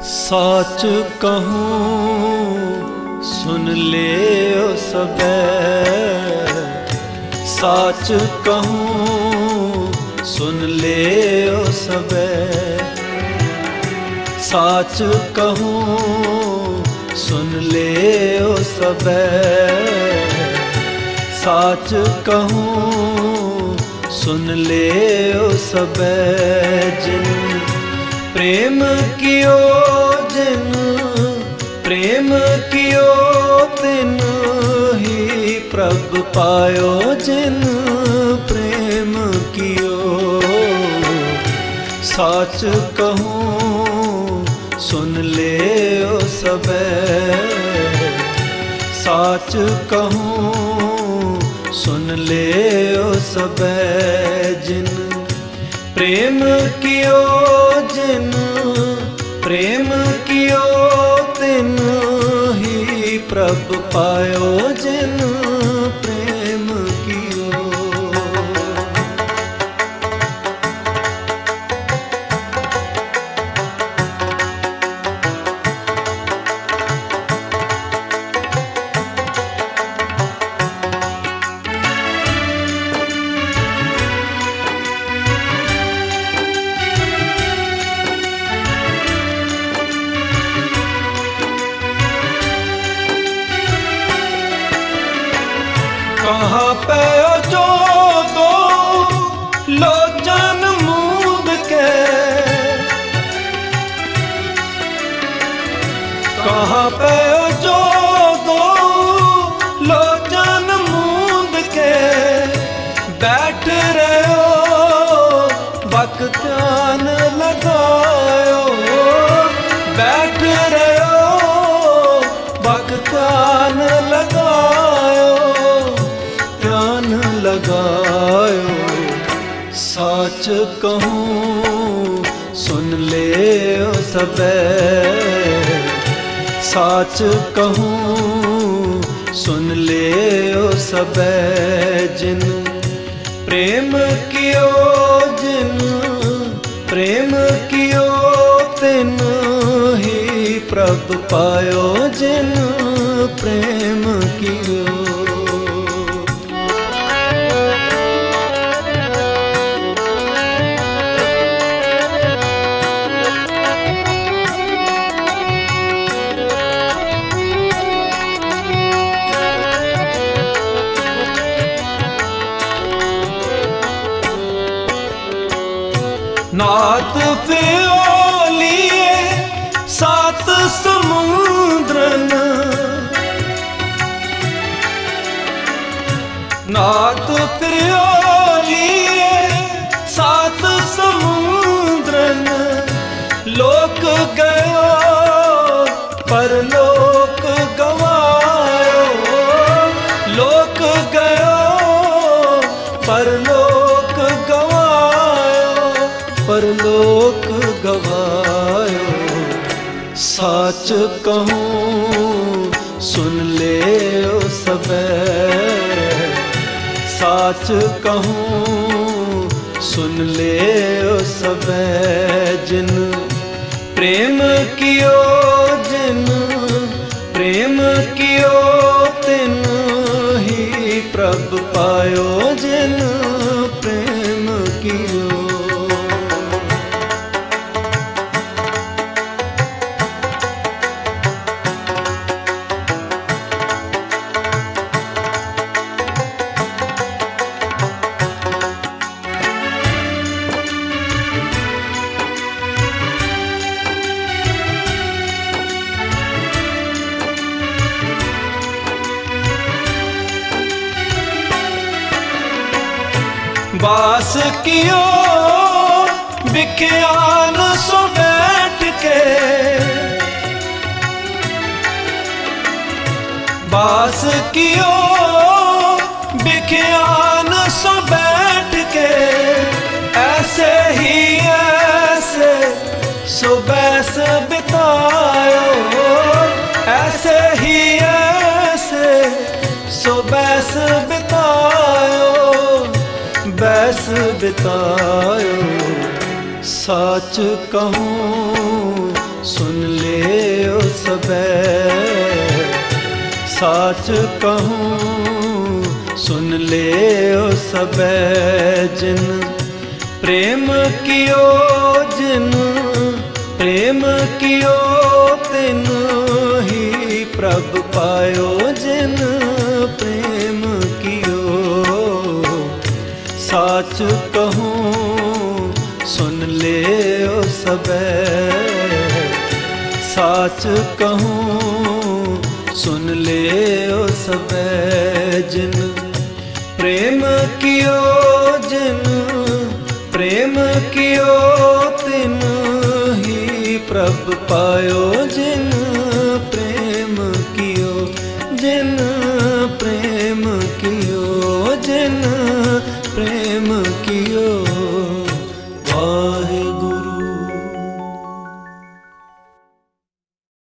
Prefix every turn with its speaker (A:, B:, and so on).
A: साच कहूँ सुन ले ओ सबे, साच कहूँ सुन ले ओ सबे, साच कहूँ सुन ले ओ सबे, साच कहूँ सुन ले ओ सबे। जिन प्रेम कियो जिन प्रेम कियो तिन ही प्रभ पायो, जिन प्रेम कियो। साच कहूँ सुन ले ओ सबे, साच कहूँ सुन ले ओ सबे। जिन प्रेम कियो जिन प्रेम कियो तिन ही प्रभ पायो, जिन प्रेम कियो। कहाँ पे जो दो लोचन मूंद के, कहाँ पे जो दो लोचन मूंद के बैठ रहे हो बख्तियान लगायो, बैठ रहे हो बख्तियान लगायो, लगायो। साच कहूँ सुन ले ओ सबे, साच कहूँ सुन ले ओ सबे। जिन प्रेम कियो जिन प्रेम कियो तिन ही प्रभ पायो, जिन प्रेम कियो। नाथ फियोलिए सात समुद्रन, नाथ फियोलिए सात समुद्रन। लोक गयो परलोक गवायो, लोक गयो परलोक गवायो, परलोक गवायो। साच कहूँ सुन ले ओ सबे, साच कहूँ सुन ले ओ सबे। जिन प्रेम कियो जिन प्रेम कियो तिन ही प्रभ पायो, जिन प्रेम कियो। वास कियो बिख्यान सो बैठ के, वास कियो बिख्यान सो बैठ के। ऐसे ही ऐसे सुबह बितायो, ऐसे ही ऐसे सुबह बितायो, बैस बितायो। साच कहूँ सुन ले सबे। साच कहूँ सुन ले सबे, जिन प्रेम कियो जिन प्रेम कियो तिन ही प्रभ पायो। जिन प्रेम कियो साच कहूँ सुन ले सबे। साच कहूँ सुन ले सबे, जिन प्रेम कियो जिन प्रेम कियो तिन ही प्रभ पायो। जिन प्रेम कियो जिन प्रेम कियो जिन प्रेम कियो। वाहिगुरु।